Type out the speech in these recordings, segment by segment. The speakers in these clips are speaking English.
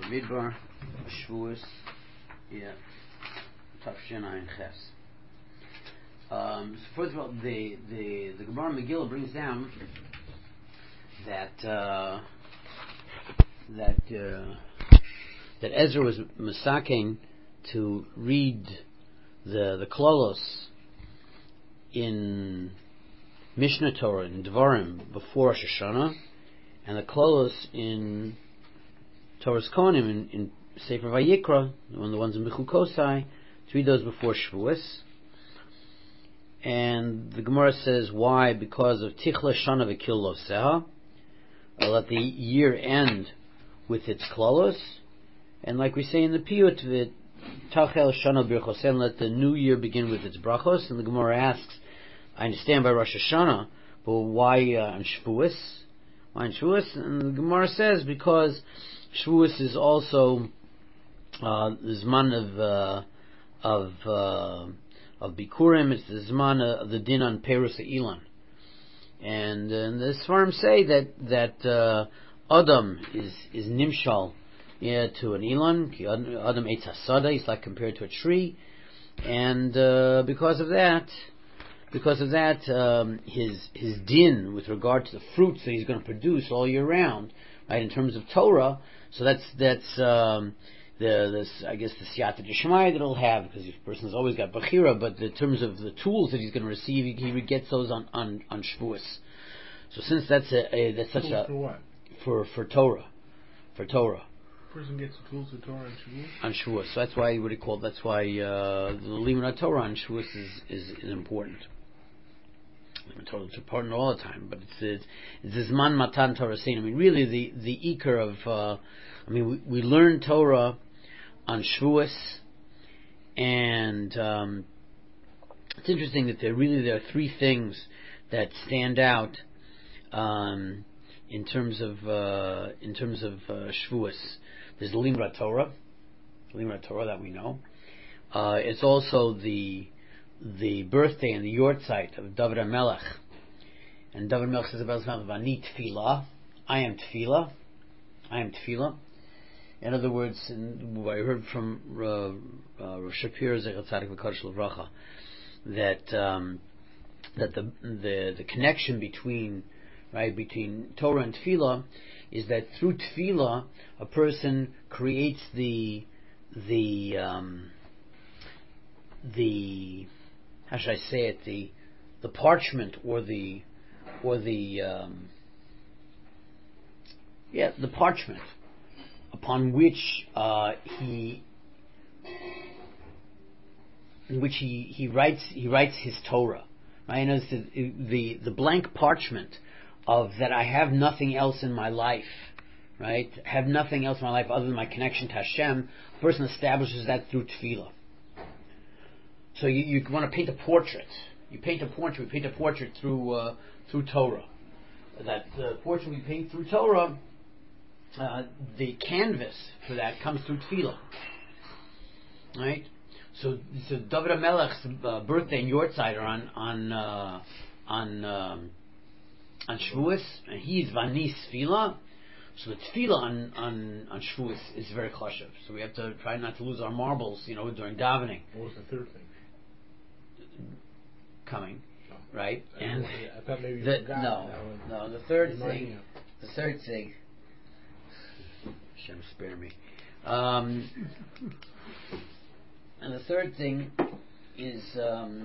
Midbar, Shavuos, Tafshin Ayin Ches. So first of all, the Gemara Megillah brings down that Ezra was misaking to read the Klolos in Mishnah Torah in Devarim before Rosh Hashanah, and the Klolos in Torah's Kohanim in Sefer Vayikra, one of the ones in Bechukosai, to read those before Shavuos. And the Gemara says why? Because of Tichla Shana V'Kil Lo Seha. Let the year end with its Klolos, and like we say in the Piyut, Tachel Shana B'Chosen, let the new year begin with its brachos. And the Gemara asks, I understand by Rosh Hashanah, but why on Shavuos? Why on Shavuos? And the Gemara says because Shavuos is also the Zman of Bikurim. It's the Zman of the Din on Perus Ilan, and the Svarim say that Adam is Nimshal to an Ilan. Adam Eitz Hasada, he's like compared to a tree, and because of that, his din with regard to the fruits that he's going to produce all year round, right? In terms of Torah, so that's I guess the siyata d'shmaya that he'll have, because the person's always got bechira. But in terms of the tools that he's going to receive, he gets those on Shavuos. So since that's such a for what? For Torah. Person gets the tools of Torah on Shavuos? On Shavuos. So that's why you would call. That's why the Limud Torah on Shavuos is important. Limud Torah is important all the time, but it's Zman Matan Torah Sein. I mean, really the ikar of. We learn Torah on Shavuos, and it's interesting that there are three things that stand out in terms of Shavuos. There's the Limud Torah that we know. It's also the birthday and the yortzeit of David HaMelech, and David HaMelech says about his mouth, "Ani Tefillah, I am Tefillah." In other words, I heard from Rosh Shapir Zecher Tzadik V'Kadosh L'Vracha that the connection between Torah and Tefillah is that through Tefillah a person creates the how should I say it, the parchment or the parchment upon which he writes his Torah. Right? And it's the blank parchment of that I have nothing else in my life. Right? Have nothing else in my life other than my connection to Hashem. A person establishes that through tefillah. So you want to paint a portrait. We paint a portrait through Torah. That portrait we paint through Torah, the canvas for that comes through tefillah. Right? So David HaMelech's birthday and yortzeit are on Shavuos, and he's Vanis Tefillah. So the tefillah on Shavuos is very chashuv. So we have to try not to lose our marbles, during davening. What was the third thing? Coming, right? And I thought maybe you forgot. No. The third thing. Hashem spare me. And the third thing is the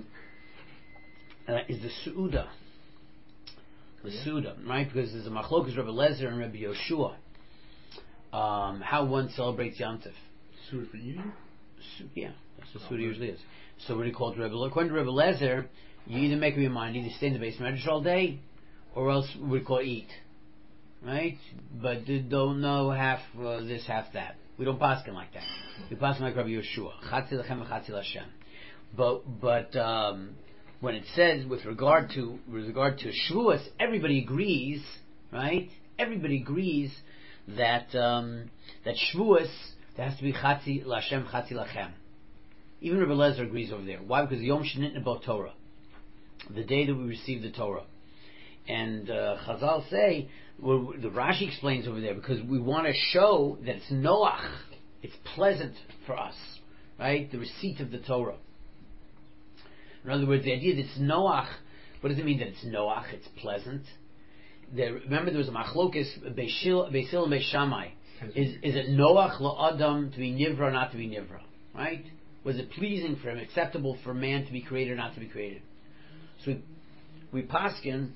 Su'uda. The Suda, right? Because there's a machlokas Rebbe Lezer and Rebbe Yoshua. How one celebrates Yom Tov. Suda for eating? Yeah, that's what Suda usually is. So what do you call it, Rebbe? According to Rebbe Lezer, you either make up your mind, either stay in the basement all day, or else we call eat, right? But don't know half this, half that. We don't paskin like that. We paskin like Rebbe Yoshua. Chatzi lechem v'chatzi l'Hashem. But when it says with regard to Shavuos, everybody agrees, right? Everybody agrees that Shavuos there has to be Chatzi L'Hashem, Chatzi Lachem. Even Rebbe Lezer agrees over there. Why? Because Yom Shenitna Bo Torah, the day that we receive the Torah, and Chazal say Well, the Rashi explains over there because we want to show that it's noach, it's pleasant for us, right? The receipt of the Torah. In other words, the idea that it's noach, what does it mean that it's noach? It's pleasant. Remember, there was a machlokes Beisil and Beis Shammai. Is it noach la'adam to be nivra or not to be nivra? Right? Was it pleasing for him, acceptable for man to be created or not to be created? So we paskin.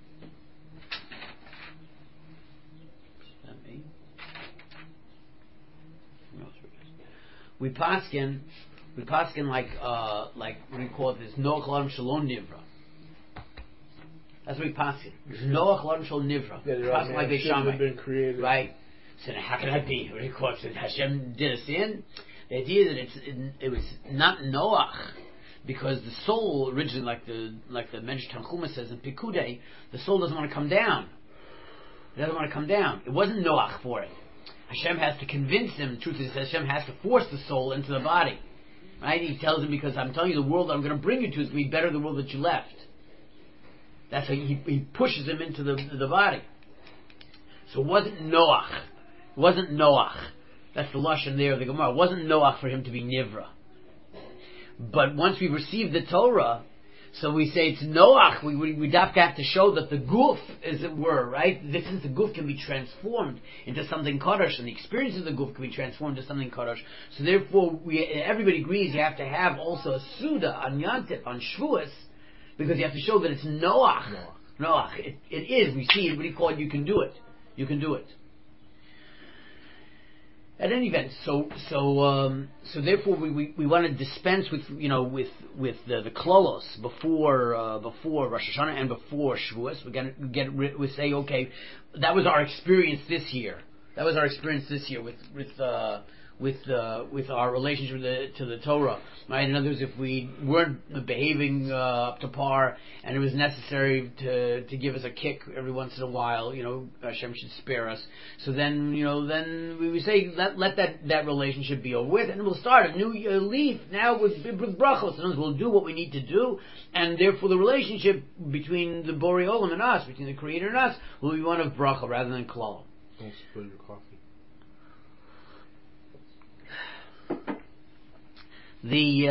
We paskin like what do you call this? Noach l'adam shalom nivra. That's what we paskin. Noach l'adam shalom nivra. Paskin like Beis Shammai. Been created. Right. So how can that be? What do you call it? So Hashem did a sin. The idea that it was not Noach, because the soul originally, like the Mensch Tanchuma says in Pikudei, the soul doesn't want to come down. It doesn't want to come down. It wasn't Noach for it. Hashem has to convince him. The truth is, Hashem has to force the soul into the body. Right? He tells him, because I'm telling you, the world that I'm going to bring you to is going to be better than the world that you left. That's how he pushes him into the body. So it wasn't Noach. It wasn't Noach. That's the lashon there of the Gemara. It wasn't Noach for him to be nivra. But once we receive the Torah, so we say it's Noach. We have to show that the guf, as it were, right? Since the guf can be transformed into something kadosh, and the experience of the guf can be transformed into something kadosh. So therefore, everybody agrees you have to have also a suda on Yantif, on Shavuos, because you have to show that it's Noach. Noach. It is. We see it. What do you call it? You can do it. You can do it. At any event, so therefore we want to dispense with the klolos before Rosh Hashanah and before Shavuos. We say, okay, that was our experience this year. That was our experience this year with our relationship to the Torah. Right? In other words, if we weren't behaving up to par, and it was necessary to give us a kick every once in a while, Hashem should spare us. So then we say let that relationship be over with, and we'll start a new leaf now with brachos. And we'll do what we need to do, and therefore the relationship between the Borei Olam and us, between the Creator and us, will be one of bracha rather than klal. Don't spill your coffee. The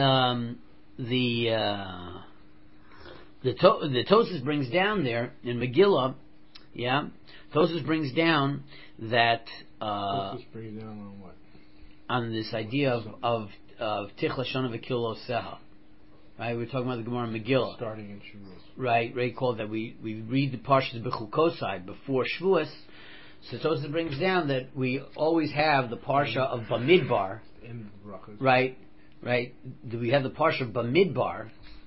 Tosfos brings down there in Megillah, Tosfos brings down that Tosfos brings down on what? On this idea of Tich Lashon V'Kilo Seha. Right, we're talking about the Gemara in Megillah. Starting in Shavuos. Right, Ray called that we read the Parshas B'Chukosai before Shavuos. So Tosfos brings down that we always have the Parsha of Bamidbar. Right. Do we have the Parsha of Bamidbar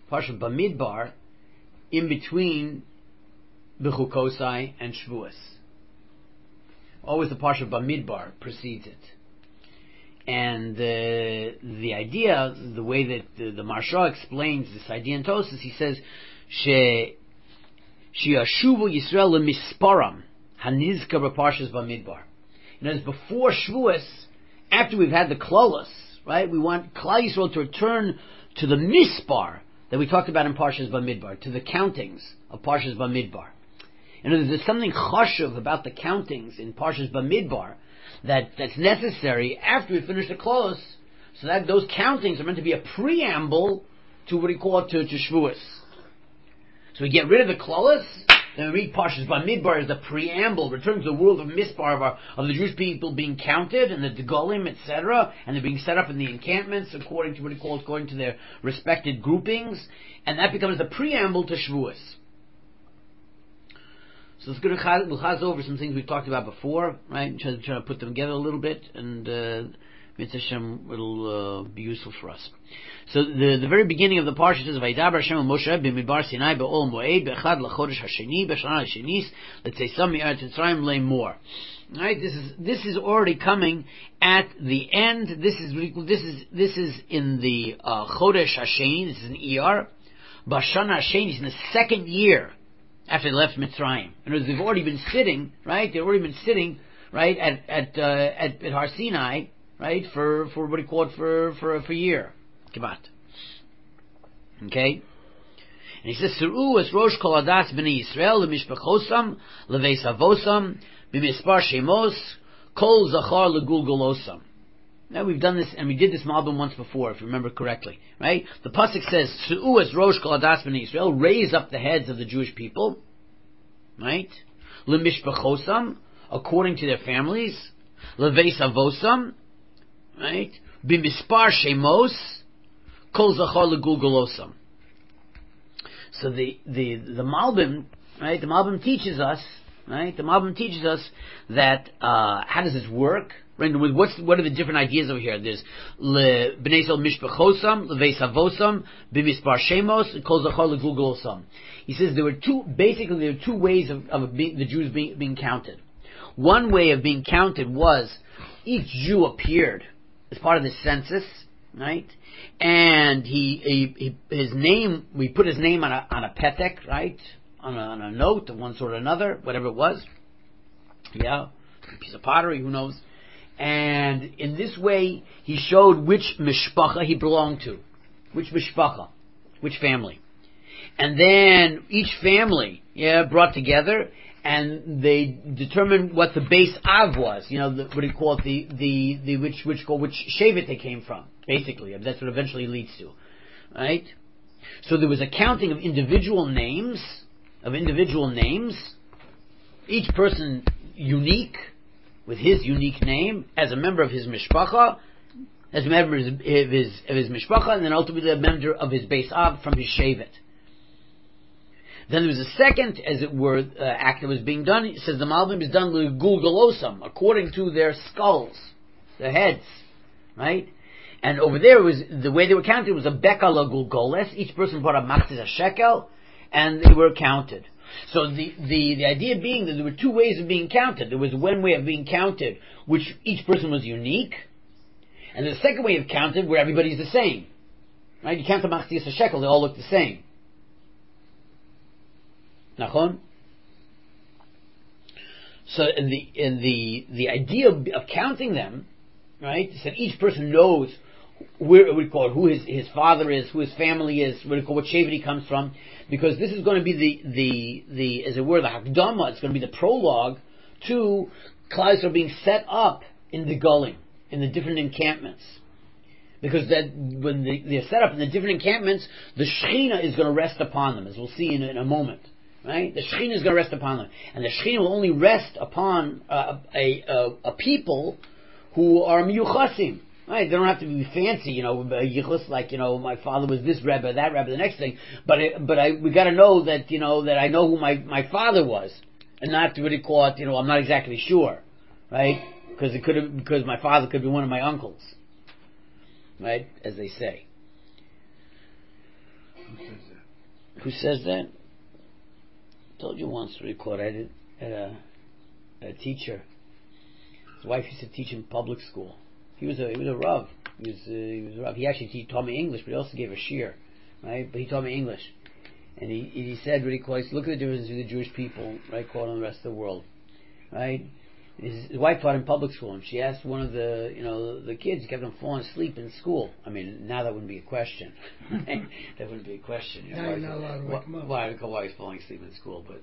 in between B'Chukosai and Shavuos? Always the Parsha of Bamidbar precedes it. And the idea, the way that the Maharsha explains this idea in Tosfos, he says, She'ashuvu Yisrael lemisparam hanizka b'Parshas Bamidbar. In other words, before Shavuos, after we've had the klolos, right? We want Klal Yisrael to return to the mispar that we talked about in Parshas Bamidbar, to the countings of Parshas Bamidbar. And there's something chashuv about the countings in Parshas Bamidbar that's necessary after we finish the klolos, so that those countings are meant to be a preamble to what we call it to Shavuos. So we get rid of the klolos, then we read Parshas Bamidbar as the preamble, returning to the world of Mispar of the Jewish people being counted, and the Degolim, etc., and they're being set up in the encampments according to according to their respected groupings, and that becomes the preamble to Shavuos. So it's going to we'll chaz over some things we've talked about before, right? Try to put them together a little bit, and Mitzvah Hashem will be useful for us. So the very beginning of the parsha says, "Vayidaber Hashem el Moshe b'midbar Sinai be'ol moed be'echad lachodesh hasheni b'shana hashenis l'tzeisam mi'aretz Mitzrayim le'mor." Right, this is already coming at the end. This is in the chodesh hasheni. This is an ER. B'shana hasheni is in the second year after they left Mitzrayim. In other words, they've already been sitting, right? They've already been sitting, right, at Har Sinai, right, for what do you call it, for a year. Kibat. Okay? And he says, Seru es rosh kol adas b'nei Yisrael l'mishpachosam leveis avosam b'mispar shemos kol zachar legulgolosam. Now we've done this, and we did this malbim once before, if you remember correctly, right? The pasuk says, Seru es rosh kol adas b'nei Yisrael, raise up the heads of the Jewish people, right? L'mishpachosam, according to their families, leveis avosam, right? B'mispar shemos kol zachar legulgolosam. So the Malbim, right? The Malbim teaches us, right? The Malbim teaches us that how does this work? Right? What are the different ideas over here? There's bnei Yisrael mishpachosam, leveis avosam, b'mispar shemos, kol zachar legulgolosam. He says there were two ways of the Jews being counted. One way of being counted was each Jew appeared as part of the census, right? And his name, we put his name on a petek, right? On a note of one sort or another, whatever it was. Yeah, a piece of pottery, who knows? And in this way, he showed which mishpacha he belonged to, which mishpacha, which family. And then each family, brought together, and they determined what the base av was. What do you call it? Which shevet they came from. Basically, that's what eventually leads to, right? So there was a counting of individual names, each person unique, with his unique name, as a member of his mishpacha, as a member of his mishpacha, and then ultimately a member of his base av from his shevet. Then there was a second, as it were, act that was being done. It says the Malbim is done with gulgolosam, according to their skulls, their heads, right? And over there was the way they were counted was a bekala gulgoles. Each person brought a machzis a shekel, and they were counted. So the idea being that there were two ways of being counted. There was one way of being counted, which each person was unique, and the second way of counted where everybody's the same, right? You count the machzis a shekel, they all look the same. Nachon? So in the idea of counting them, right? Is that each person knows who his father is, who his family is, what shevet he comes from, because this is going to be the as it were the hakdama. It's going to be the prologue to Klal Yisrael being set up in the Gulim, in the different encampments. Because that when they're set up in the different encampments, the Shekhinah is going to rest upon them, as we'll see in a moment. Right? The Shekhinah is going to rest upon them. And the Shekhinah will only rest upon a people who are miyuchasim. Right? They don't have to be fancy, yichus like, my father was this Rebbe, that Rebbe, the next thing. We got to know that, that I know who my father was. And not to really call it, I'm not exactly sure. Right? Because my father could be one of my uncles. Right? As they say. Who says that? I told you once, record. I had a teacher. His wife used to teach in public school. He was a Rav. He was a Rav. He actually taught me English, but he also gave a shir, right? But he taught me English, and he said really close. Look at the difference between the Jewish people, right, called and the rest of the world, right? His wife taught in public school, and she asked one of the kids. He kept on falling asleep in school. I mean, now that wouldn't be a question. That wouldn't be a question. Now you're not allowed to wake him up. Why he's falling asleep in school? But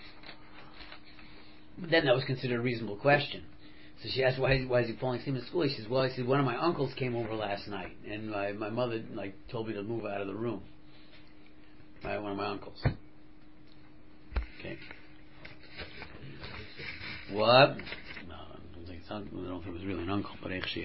then that was considered a reasonable question. So she asked, why is he falling asleep in school? He says, one of my uncles came over last night, and my mother told me to move out of the room. Right, one of my uncles. Okay. What? No, I don't think it was really an uncle, but actually.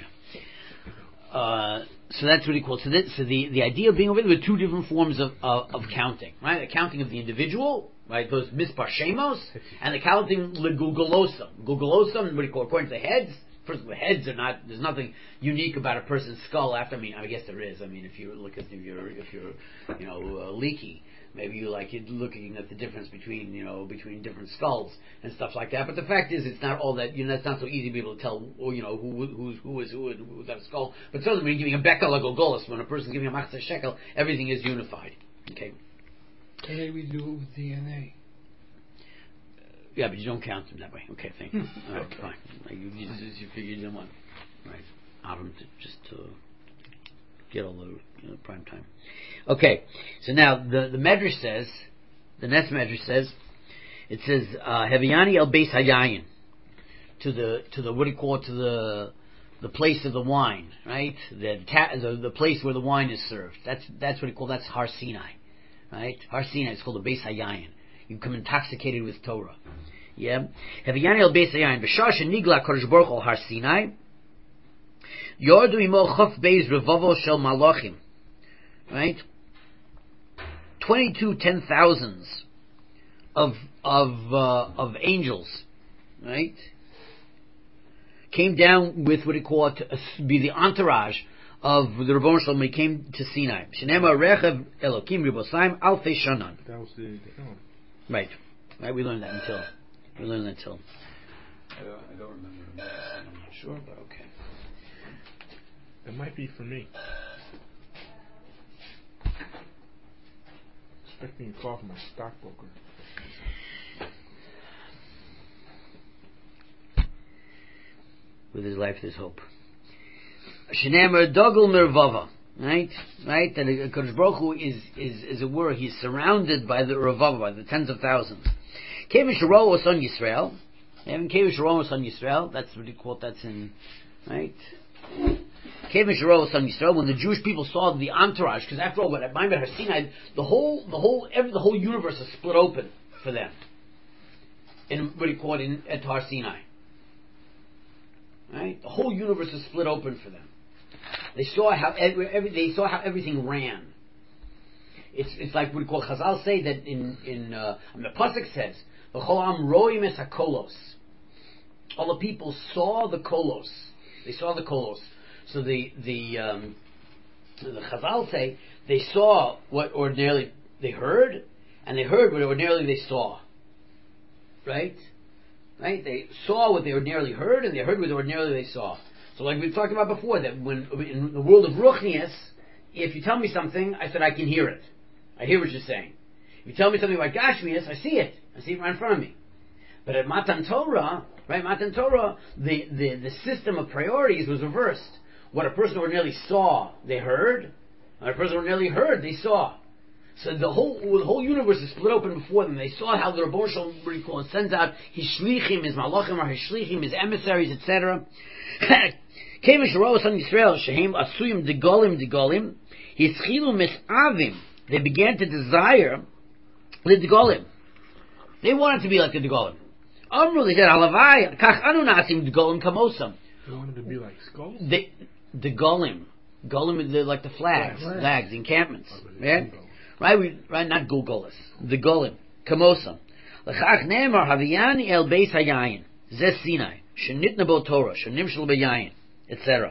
So that's really cool. So the idea of being over there were two different forms of counting, right? The counting of the individual, right? Those mispar shemos, and the counting legugolosam. Gugolosam, what do you call it? According to the heads. First of all, heads are not. There's nothing unique about a person's skull. I guess there is. If you look at if you're leaky, maybe you're looking at the difference between different skulls and stuff like that. But the fact is, it's not all that. It's not so easy to be able to tell. Who's got a skull. But certainly, when you're giving a bekel gogolos, when a person's giving a machzah shekel, everything is unified. Okay. Today we do it with DNA. Yeah, but you don't count them that way. Okay, thank you. All right, fine. You figured you didn't want, right? Adam to just get all the prime time. Okay, so now the Medrash says, the next Medrash says, it says Heviani el Beis Hayayin, to the what do you call it, to the place of the wine, right? The place where the wine is served. That's what you call, that's Har Sinai, right? Har Sinai is called the Beis Hayayin. You come intoxicated with Torah. Yeah. Heviani el Beis Hayayin b'shar shenigla Kodesh Baruch Hu Har Sinai yordu imo chof beis revavo shel malachim, right? 22 10,000s of angels, right? Came down with what he called to be the entourage of the Rebbeinu Shalom. He came to Sinai. Shenema rechav Elokim ribosaim alfei shanan. That was the film. Right. We learned that until. I don't remember. I'm not sure, but okay. It might be for me. Expecting a call from my stockbroker. With his life, there's hope. Shenemer dogel mervava, right? And Kodesh Baruch Hu is a word. He's surrounded by the revava, by the tens of thousands. Kevish Ro was on Yisrael. And Kevish Ro was on Yisrael. That's what you call it. That's in, right? Kevish Ro was on Yisrael. When the Jewish people saw the entourage, because after all, at Ma'amad Har Sinai, the whole universe is split open for them. In what do you call it, at Har Sinai. Right? The whole universe is split open for them. They saw how everything ran. It's like what we call Chazal say that in the pasuk says V'chol am roim es hakolos. All the people saw the kolos. They saw the kolos. So the Chazal say they saw what ordinarily they heard, and they heard what ordinarily they saw. Right? They saw what they ordinarily heard, and they heard what ordinarily they saw. So like we talked about before, that when in the world of Ruchnius, if you tell me something, I said I can hear it. I hear what you're saying. If you tell me something about Gashmias, I see it. I see it right in front of me. But at Matan Torah, the system of priorities was reversed. What a person ordinarily saw, they heard. What a person ordinarily heard, they saw. So the whole universe is split open before them. They saw how the Rebbeinu Shalom sends out his shlichim, his malachim, or his shlichim, his emissaries, etc. Kevish Roos on Yisrael shehem asuyim degolim hischilu misavim. They began to desire the degolim. They wanted to be like the degolim. Amru, they said halavai kach anu nasim degolim kamosam. They wanted to be like skulls. Degolim, they're like the flags, encampments. Yeah. Right, not Gulgolis. The Golim. Kamosam. L'chach ne'emar haviyani el beis hayayin. Zeh Sinai. Shenitna bo Torah. Shenimshel beyayin. Etc.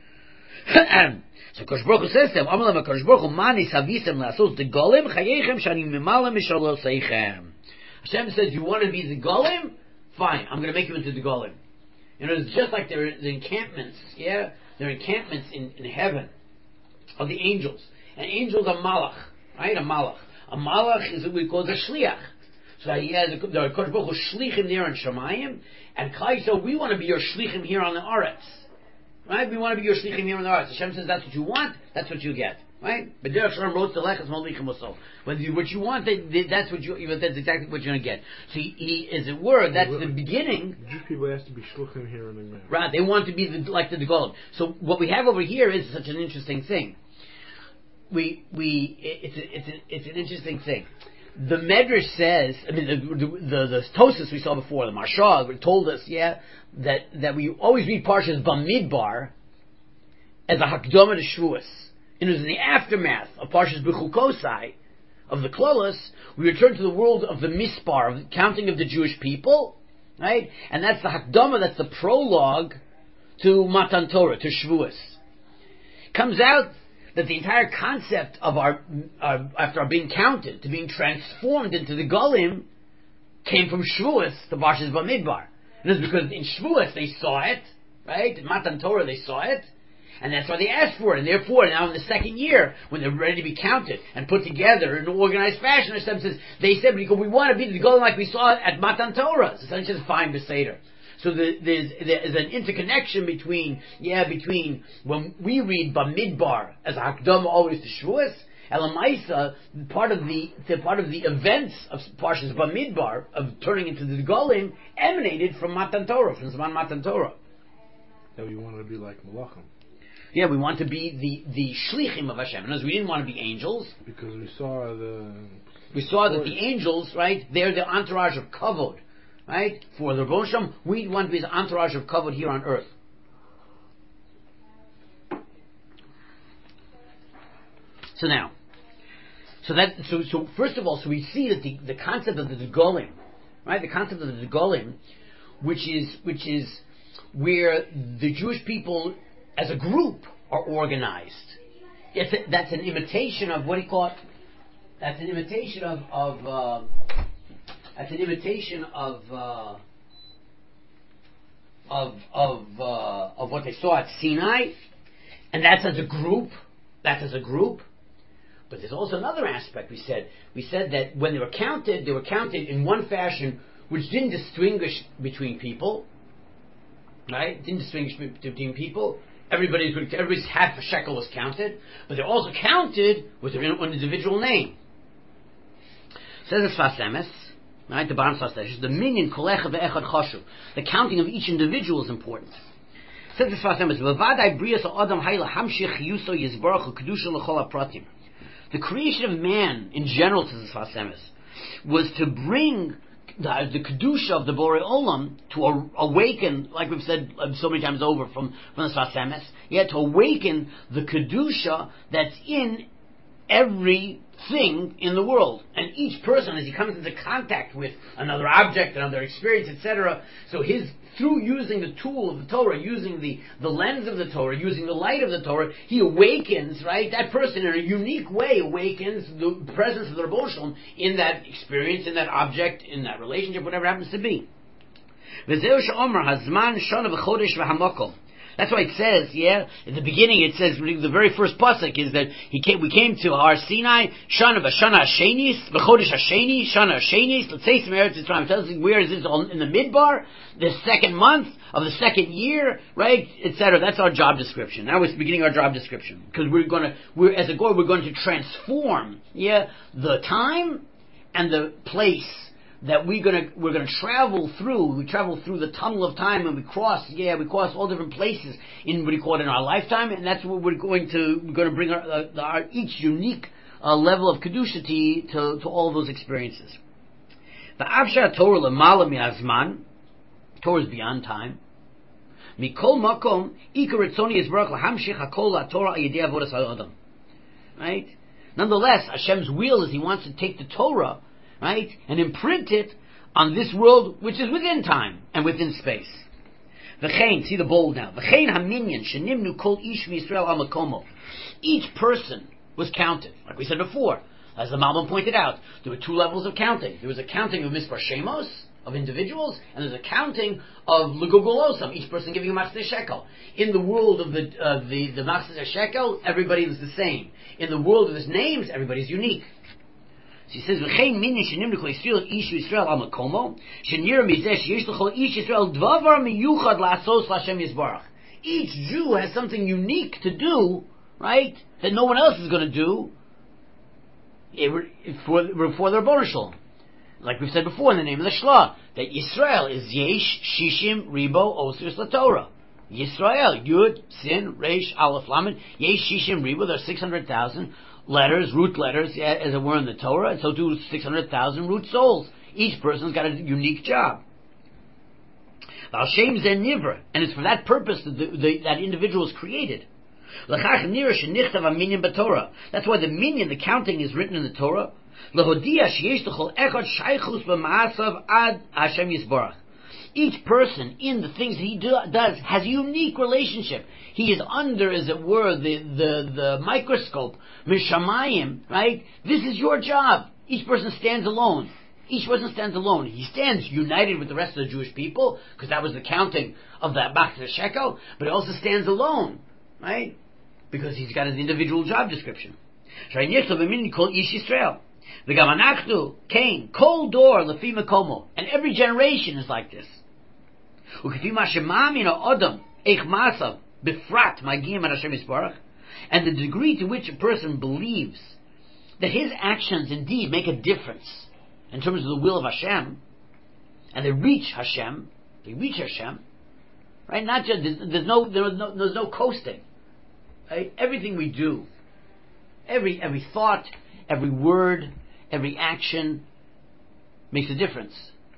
So Kodesh Baruch Hu says to them, Amalem HaKodesh Baruch Hu mani savisem la'asos the Golim chayechem shani mimalem mishalosechem. Hashem says, you want to be the Golim? Fine, I'm going to make you into the Golim. You know, it's just like the encampments, yeah? There are encampments in heaven of the angels. And angels are malach. Right, a malach. A malach is what we call the shliach. So he has the Kodesh Baruch Hu shlichim there in Shemayim, and Klal Yisrael, we want to be your shlichim here on the Aretz. Right? We want to be your shlichim here on the Aretz. Hashem says that's what you want, that's what you get. Right? But Derech Shalom wrote the lechas molichem oso. What you want, that's what that's exactly what you're going to get. So he is a word. That's the beginning. Jewish people ask to be shluchim here on the ground. Right? They want to be like the Golim. So what we have over here is such an interesting thing. It's an interesting thing. The Medrash says, I mean, the Tosas we saw before, the Marshal told us, that we always read Parshas Bamidbar as a Hakdama to Shavuos. And it was in the aftermath of Parshas Bechukosai, of the Klolos, we return to the world of the Mispar, of the counting of the Jewish people, right? And that's the Hakdama, that's the prologue to Matan Torah, to Shavuos. Comes out that the entire concept of after our being counted, to being transformed into the Golim, came from Shavuos, the Parshas Bamidbar. And it's because in Shavuos they saw it, right? In Matan Torah they saw it, and that's why they asked for it. And therefore, now in the second year, when they're ready to be counted and put together in an organized fashion, Hashem says, they said, because we want to be the Golim like we saw at Matan Torah. So Hashem says, fine, Beseder. So there's an interconnection between when we read Bamidbar as a Hakdama always to Shavuos, Elamaisa, part of the events of Parshas Bamidbar of turning into the Golim emanated from Matan Torah, from Zman Matan Torah. That we wanted to be like Malachim. Yeah, we want to be the shlichim of Hashem. And as we didn't want to be angels, because we saw that the angels, right, they're the entourage of kavod, right? For the Rebbeinu Shalom, we want to be the entourage of kavod here on earth. So first of all, so we see that the concept of the Degolim, right? The concept of the Degolim, which is where the Jewish people as a group are organized. That's an imitation of what he called. That's an imitation of what they saw at Sinai, and that's as a group. But there's also another aspect. We said that when they were counted in one fashion which didn't distinguish between people. Right? Didn't distinguish between people. Everybody's half a shekel was counted, but they're also counted with their own individual name. Says the Sfas Emes, right? The bottom Sfas Emes, the minyan kolecha ve'echad chashuv. The counting of each individual is important. Says the Sfas Emes, v'vadai brias ha'adam hayla hamshich yuso yizbarach u'kedusha l'chol ha'pratim. The creation of man in general, says the Sfas Emes, was to bring the kedusha of the Borei Olam to awaken, like we've said so many times over from the Sfas Emes, to awaken the kedusha that's in everything in the world. And each person, as he comes into contact with another object, another experience, etc., so through using the tool of the Torah, using the lens of the Torah, using the light of the Torah, he awakens, right? That person in a unique way awakens the presence of the Rebbeinu Shalom in that experience, in that object, in that relationship, whatever it happens to be. That's why it says, in the beginning it says, the very first pasuk is that we came to Har Sinai, Shana B'Shana Hashenis, B'Chodesh Hasheni, Shana Hashenis, let's say some Eretz Yisrael. It tells us where is this in the Midbar, the second month of the second year, right, etc. That's our job description. Now we're beginning our job description because we're going to transform, the time and the place that we're going to travel through. We travel through the tunnel of time, and we cross all different places in what we call it in our lifetime, and that's what we're going to bring our each unique level of kedusha to all those experiences. The Avsha Torah lemala mi'azman, Torah is beyond time. Mikol makom ikar ritzoni yisbarach lahamshich hakol laTorah ayidei avodas ha'adam. Right? Nonetheless, Hashem's will is He wants to take the Torah, right, and imprint it on this world which is within time and within space. V'chein, see the bold now. V'chein haminyan shenimnu kol ish v'Yisrael al makomo. Each person was counted, like we said before. As the Malbim pointed out, there were two levels of counting. There was a counting of Mispar Shemos, of individuals, and there's a counting of Legogolosam, each person giving a Machzeh Shekel. In the world of the Machzeh Shekel, everybody was the same. In the world of his names, everybody's unique. So he says, "V'chein minyan shenimnu kol Yisrael ish v'Yisrael al makomo, shenira mizeh sheyesh l'chol ish Yisrael dvavar miyuchad la'asos l'Hashem Yisbarach." Each Jew has something unique to do, right, that no one else is going to do for the Rebbeinu Shalom. Like we've said before in the name of the Shlah, that Yisrael is Yesh Shishim Ribo Osiris LaTorah. Yisrael, Yud, Sin, Reish, Aleph, Lamed, Yesh Shishim Ribo, there are 600,000 letters, root letters, as it were, in the Torah, and so do 600,000 root souls. Each person's got a unique job. And it's for that purpose that that individual is created. That's why the minyan, the counting, is written in the Torah. Each person in the things he does has a unique relationship. He is under, as it were, the microscope, Mishamayim, right? This is your job. Each person stands alone. He stands united with the rest of the Jewish people, because that was the counting of that Machzeh Shekel, but he also stands alone, right? Because he's got his individual job description. And every generation is like this. And the degree to which a person believes that his actions indeed make a difference in terms of the will of Hashem, and they reach Hashem, right? Not just there's no coasting. Right? Everything we do, every thought, every word, every action makes a difference.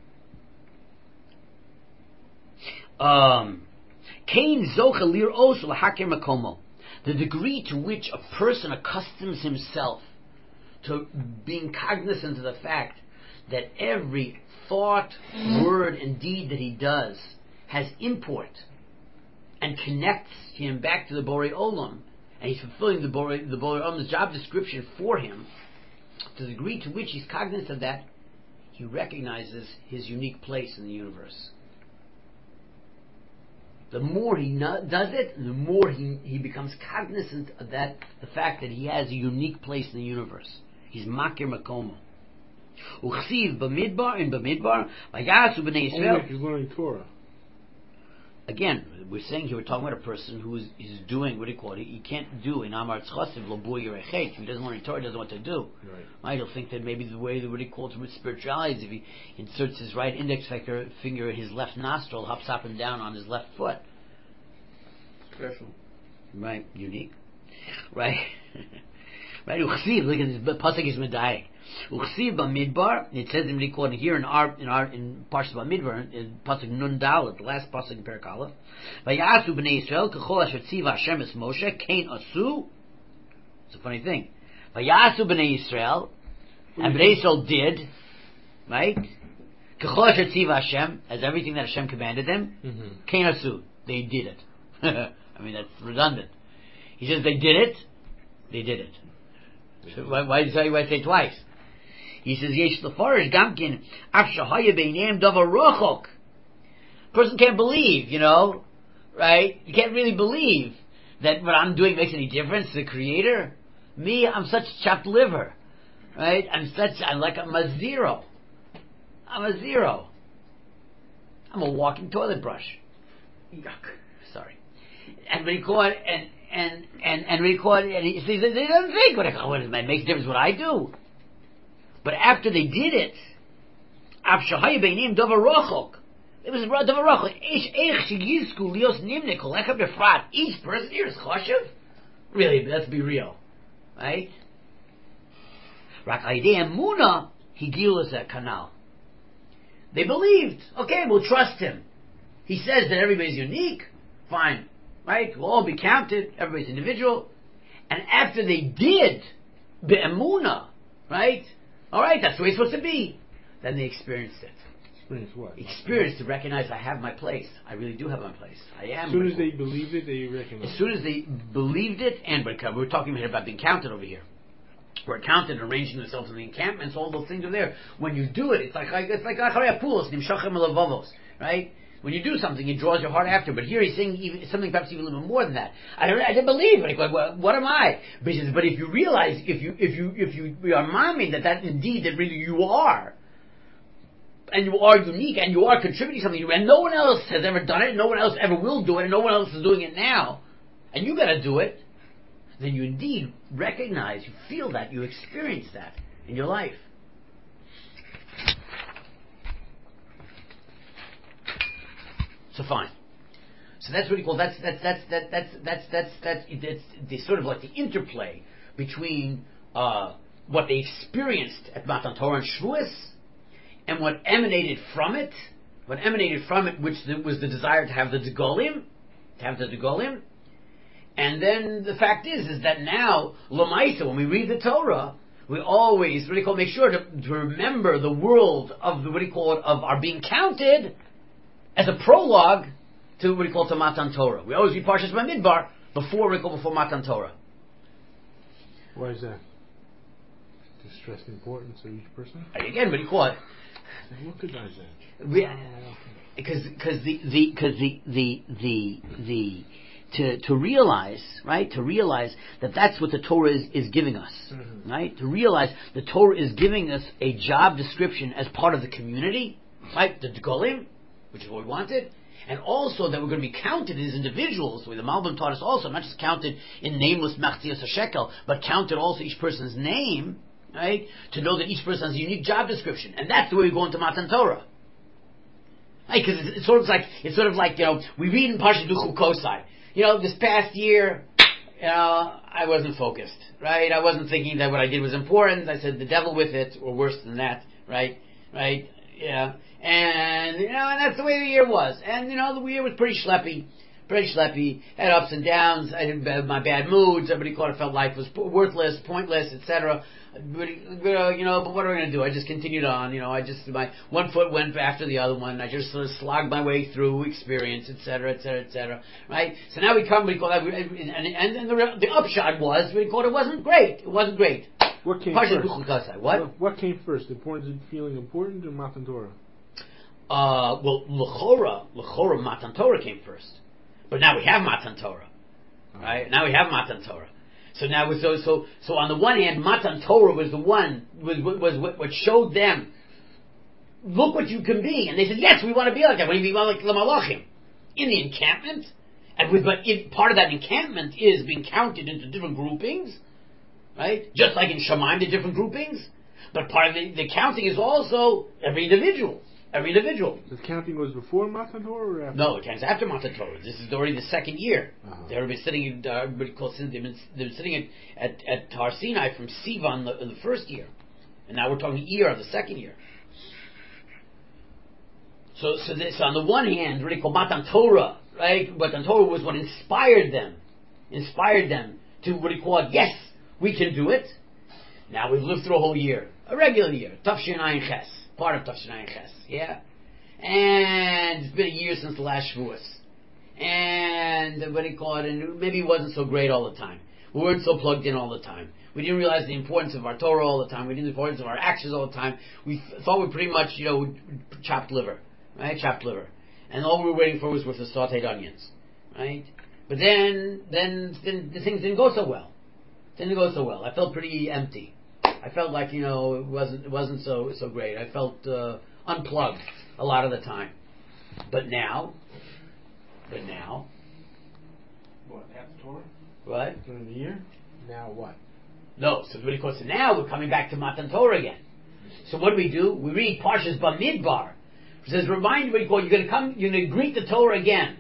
The degree to which a person accustoms himself to being cognizant of the fact that every thought, word, and deed that he does has import and connects him back to the Borei Olam, and he's fulfilling the Borei Olam's job description for him, to the degree to which he's cognizant of that, he recognizes his unique place in the universe. The more he does it, the more he becomes cognizant of that, the fact that he has a unique place in the universe. He's makir makomo. Uchsiv b'midbar in b'midbar vayasu b'nei Yisrael. Only if you're learning Torah. Again, we're saying here, we're talking about a person who is doing, what do you call it? He can't do in Amar Tzchasiv lo bu yirechet. He doesn't learn Torah, he doesn't know what to do. Right? He'll think that maybe the way that what he calls with spirituality is if he inserts his right index finger in his left nostril, hops up and down on his left foot. Special. Right, unique. Right? Right? Uchsiv, look at this pasuk is medayik. Uchsiv b'midbar. It says in recording here in Parshas Bamidbar, in pasuk Nun Dalet, the last pasuk in Perek Aleph. Vayasu b'nei Yisrael kechol asher tziva Hashem es Moshe kein asu. It's a funny thing. Vayasu b'nei Yisrael, and b'nei Yisrael did, right? Kechol asher tziva Hashem, as everything that Hashem commanded them. Kein asu. They did it. I mean, that's redundant. He says they did it. They did it. So why say it twice? He says, Yesh lefarish gamkin af shahaya beineim davar rochok. Person can't believe, right? You can't really believe that what I'm doing makes any difference to the Creator. Me, I'm such chopped liver, right? I'm a zero. I'm a zero. I'm a walking toilet brush. Yuck. Sorry. And record and record, and he says they don't think what it makes a difference what I do. But after they did it, it was davar rochok. Each person here is choshev. Really, let's be real, right? They believed. Okay, we'll trust him. He says that everybody's unique. Fine. Right? We'll all be counted. Everybody's individual. And after they did, be'emunah, right? Alright, that's the way it's supposed to be. Then they experienced it. Experienced what? Experienced to recognize I have my place. I really do have my place. I am. As soon as they believed it, they recognized it. As soon as they believed it, and we're talking here about being counted over here. We're counted, arranging themselves in the encampments, all those things are there. When you do it, it's like acharei apulos, nimshachem elavavos, right? When you do something, it draws your heart after. But here he's saying even, something perhaps even a little bit more than that. I didn't believe. What am I? But if you realize, if you are maming that indeed that really you are, and you are unique, and you are contributing something, and no one else has ever done it, no one else ever will do it, and no one else is doing it now, and you got to do it, then you indeed recognize, you feel that, you experience that in your life. So fine. So that's what he called. That's sort of like the interplay between what they experienced at Matan Torah and Shavuos, and what emanated from it, which was the desire to have the Degolim, and then the fact is that now L'maisa, when we read the Torah, we always make sure to remember the world of of our being counted as a prologue to to Matan Torah. We always read Parshas Bamidbar before Matan Torah. Why is that? To stress the importance of each person? Again, Recognize that. Because to realize that that's what the Torah is giving us, right? To realize the Torah is giving us a job description as part of the community, right? The Degolim, which is what we wanted, and also that we're going to be counted as individuals. The Malbim taught us also not just counted in nameless machzias or shekel, but counted also each person's name, right? To know that each person has a unique job description, and that's the way we go into Matan Torah. Right? Because it's sort of like we read in Parshat Duchu Kosai. This past year, I wasn't focused, right? I wasn't thinking that what I did was important. I said the devil with it, or worse than that, right? Yeah. And, and that's the way the year was. And, the year was pretty schleppy. Had ups and downs. I had my bad moods. Everybody felt life was worthless, pointless, etc. But what are we going to do? I just continued on. My one foot went after the other one. I just sort of slogged my way through experience, etc., right? So now we come, and the upshot was, it wasn't great. It wasn't great. What came first? What came first? Important, feeling important, or Matan Torah? L'chora, Matan Torah came first. But now we have Matan Torah, right? Now we have Matan Torah. So now, so on the one hand, Matan Torah was what showed them, look what you can be, and they said, yes, we want to be like that. We want to be like the Malachim in the encampment, part of that encampment is being counted into different groupings, right? Just like in Shemaim, the different groupings, but part of the counting is also every individual. The counting was before Matan Torah or after? No, it counts after Matan Torah. This is already the second year. They've been sitting they've been sitting at Har Sinai from Sivan the first year, and now we're talking Iyar the second year. So on the one hand, really called Matan Torah, right? Matan Torah was what inspired them to what he called, yes, we can do it. Now we've lived through a whole year, a regular year, Tafshin Ayin Ches. Part of Tafshin Ayin Ches, yeah? And it's been a year since the last Shavuos. And and maybe it wasn't so great all the time. We weren't so plugged in all the time. We didn't realize the importance of our Torah all the time. We didn't the importance of our actions all the time. We thought we pretty much, chopped liver, right? Chopped liver. And all we were waiting for was the sauteed onions, right? But then the things didn't go so well. I felt pretty empty. I felt like it wasn't so great. I felt unplugged a lot of the time. But now, what, after Torah? What? During the year? Now what? No. So now we're coming back to Matan Torah again. So what do? We read Parshas Bamidbar. It says, remind you, you're going to greet the Torah again.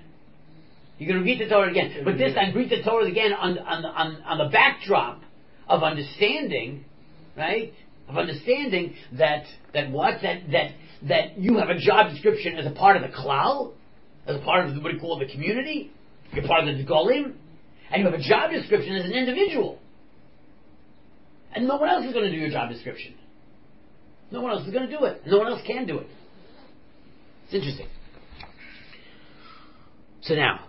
But this time, greet the Torah again on the backdrop of understanding. Right? Of understanding that you have a job description as a part of the klal, as a part of what you call the community, you're part of the Golim, and you have a job description as an individual. And no one else is going to do your job description. No one else is going to do it. No one else can do it. It's interesting. So now,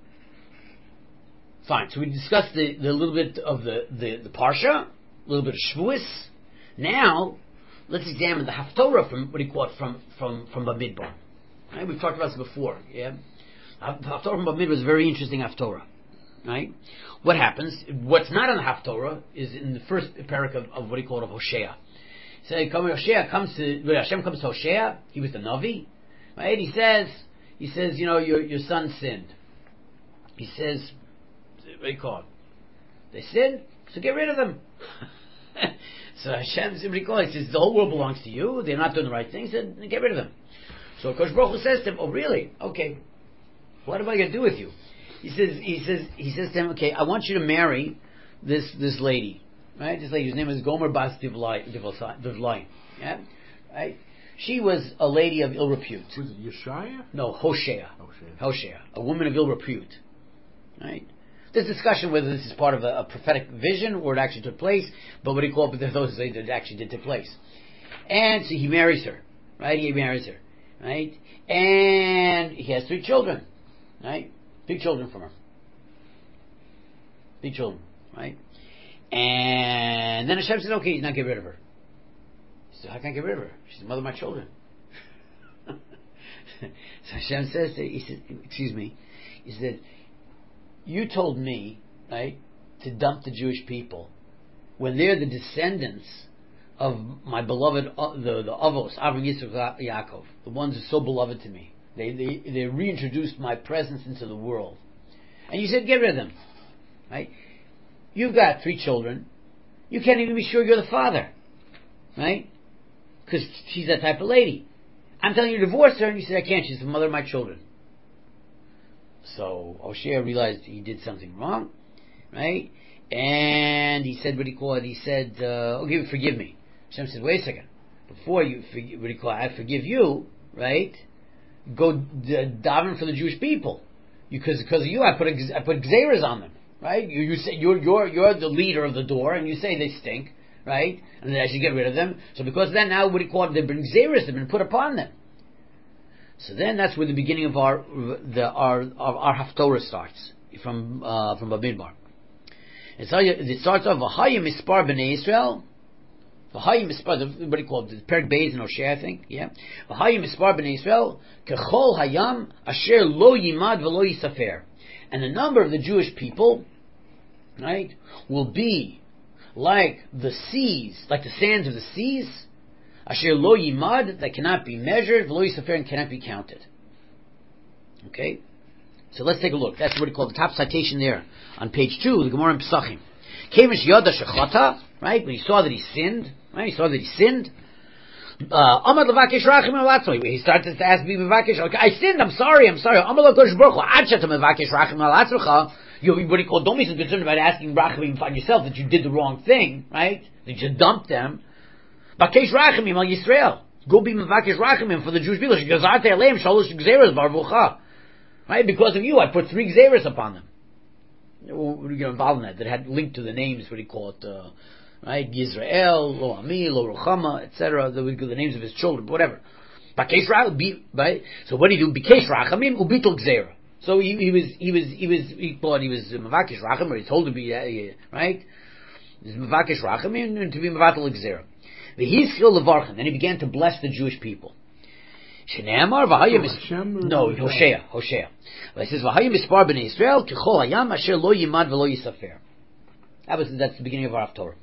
fine. So we discussed the little bit of the parsha, a little bit of Shavuos. Now, let's examine the Haftorah from Bamidbar. Right? We've talked about this before. Yeah, Haftorah from Bamidbar is a very interesting Haftorah. Right? What happens? What's not in the Haftorah is in the first parak of what he called of Hosea. So Hashem comes to Hosea. He was the Navi. Right? He says, your son sinned. He says, what do you call it? They sinned, so get rid of them. So Hashem says, the whole world belongs to you. They're not doing the right thing. He said, get rid of them. So Kosh Baruch Hu says to him, oh really? Okay. What am I going to do with you? He says to him, okay, I want you to marry this lady. Right? This lady, whose name is Gomer Bas Divlai. Yeah? Right? She was a lady of ill repute. Was it Yeshaya? No, Hosea. A woman of ill repute. Right? There's discussion whether this is part of a prophetic vision or it actually took place, but what do you call it? But those say that it actually did take place. And so he marries her. Right? Right? And he has 3 children. Right? Big children from her. Big children. Right? And then Hashem says, okay, now get rid of her. He said, how can I get rid of her? She's the mother of my children. So Hashem says, excuse me, he said, you told me, right, to dump the Jewish people when they're the descendants of my beloved, the Avos, Avraham, Yitzchak, Yaakov, the ones who are so beloved to me, They reintroduced my presence into the world. And you said, get rid of them. Right? You've got 3 children. You can't even be sure you're the father. Right? Because she's that type of lady. I'm telling you to divorce her, and you said, I can't. She's the mother of my children. So Hoshea realized he did something wrong. Right? And he said, He said, okay, forgive me. Hashem said, wait a second. Before you I forgive you, right? Go daven for the Jewish people, because of you, I put gzeras on them, right? You say you're the leader of the door, and you say they stink, right? And that I should get rid of them. So because of that, now they've been gzeras, they've been put upon them. So then that's where the beginning of our haftorah starts from Bamidbar. It starts off V'hayim mispar b'nei Yisrael. V'hayim mispar, what do you call it? Perek Beis in Hoshea, I think. Yeah. V'hayim mispar b'nei Yisrael kechol hayam asher lo yimad v'lo yisafer. And the number of the Jewish people, right, will be like the seas, like the sands of the seas. Asher lo yimad, that cannot be measured, v'lo yisafer, and cannot be counted. Okay. So let's take a look. That's what we call the top citation there on page 2, the Gemara in Pesachim. Kevish Yada Shechata, right? When he saw that he sinned, right? He saw that he sinned. Amad Levakesh Rachim Alatzmo. He started to ask me, Mevakesh, okay, I sinned, I'm sorry. Amad Levakesh Baruch Hu, Ad Sheta Mevakesh Rachim Alatzmocha. What do you call, don't be so concerned about asking Rachim on yourself that you did the wrong thing, right? That you dumped them. Vakesh Rachim Al Yisrael. Go be Mevakesh Rachim for the Jewish people. Shegazarte Aleim Shalosh Gzeras Barvucha. Right? Because of you, I put 3 gzeras upon them. We're get involved in that had linked to the names, what do you call it, right? Yisrael, Lo Ami, Lo Ruchama, etc. The names of his children, whatever. Right? So what did he do? Bikesh Rachamim, Ubitul Gzera. So he thought he was Mavakesh Racham, or he told to be, right? He's Mavakesh Rachamim, and to be Mavatul Gzera. V'hischil Levarchan. Then he began to bless the Jewish people. Shene'amar v'hayim Hoshea. But it says v'hayim mispar b'nei Yisrael kechol hayam asher lo yimad v'lo yisafer. That's the beginning of our haftorah.